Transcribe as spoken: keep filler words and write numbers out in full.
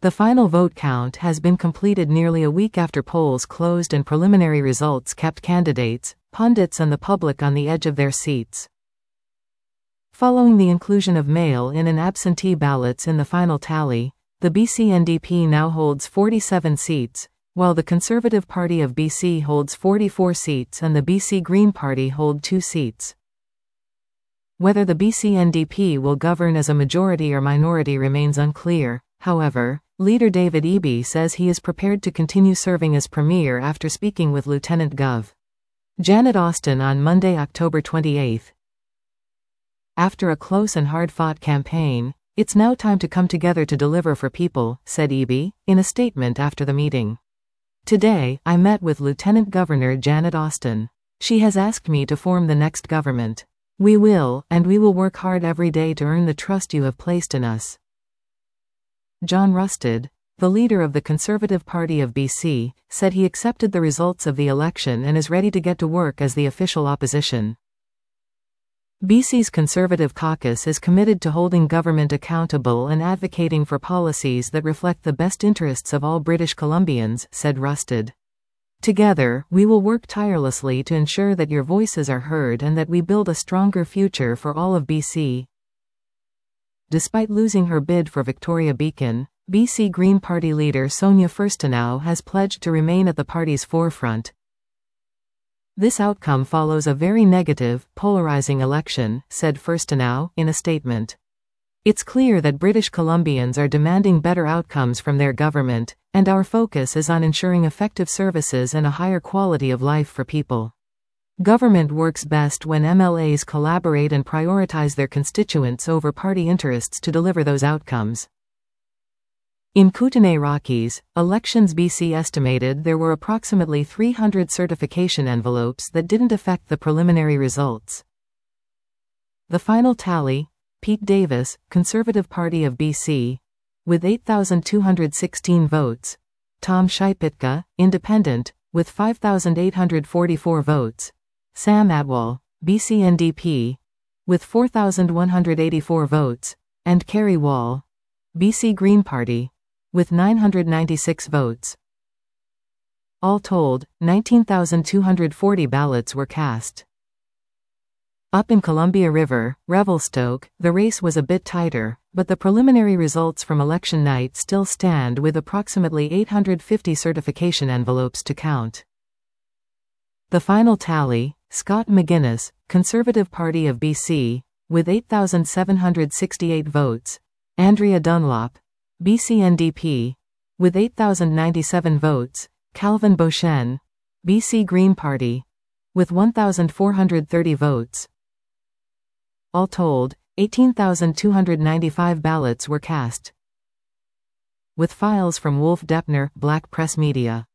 The final vote count has been completed nearly a week after polls closed and preliminary results kept candidates, pundits and the public on the edge of their seats. Following the inclusion of mail-in and absentee ballots in the final tally, the B C N D P now holds forty-seven seats, while the Conservative Party of B C holds forty-four seats and the B C Green Party hold two seats. Whether the B C N D P will govern as a majority or minority remains unclear. However, leader David Eby says he is prepared to continue serving as Premier after speaking with Lieutenant Gov. Janet Austin on Monday, October twenty-eighth. After a close and hard-fought campaign, it's now time to come together to deliver for people, said Eby, in a statement after the meeting. Today, I met with Lieutenant Governor Janet Austin. She has asked me to form the next government. We will, and we will work hard every day to earn the trust you have placed in us. John Rustad, the leader of the Conservative Party of B C, said he accepted the results of the election and is ready to get to work as the official opposition. B C's Conservative caucus is committed to holding government accountable and advocating for policies that reflect the best interests of all British Columbians, said Rustad. Together, we will work tirelessly to ensure that your voices are heard and that we build a stronger future for all of B C. Despite losing her bid for Victoria Beacon, B C Green Party leader Sonia Furstenau has pledged to remain at the party's forefront. This outcome follows a very negative, polarizing election, said Furstenau, in a statement. It's clear that British Columbians are demanding better outcomes from their government, and our focus is on ensuring effective services and a higher quality of life for people. Government works best when M L As collaborate and prioritize their constituents over party interests to deliver those outcomes. In Kootenay Rockies, Elections B C estimated there were approximately three hundred certification envelopes that didn't affect the preliminary results. The final tally, Pete Davis, Conservative Party of B C, with eight thousand two hundred sixteen votes, Tom Scheipitka, Independent, with five thousand eight hundred forty-four votes, Sam Atwal, B C N D P, with four thousand one hundred eighty-four votes, and Kerry Wall, B C Green Party, with nine hundred ninety-six votes. All told, nineteen thousand two hundred forty ballots were cast. Up in Columbia River, Revelstoke, the race was a bit tighter, but the preliminary results from election night still stand with approximately eight hundred fifty certification envelopes to count. The final tally, Scott McGuinness, Conservative Party of B C, with eight thousand seven hundred sixty-eight votes, Andrea Dunlop, B C N D P, with eight thousand ninety-seven votes, Calvin Beauchesne, B C Green Party, with one thousand four hundred thirty votes. All told, eighteen thousand two hundred ninety-five ballots were cast. With files from Wolf Depner, Black Press Media.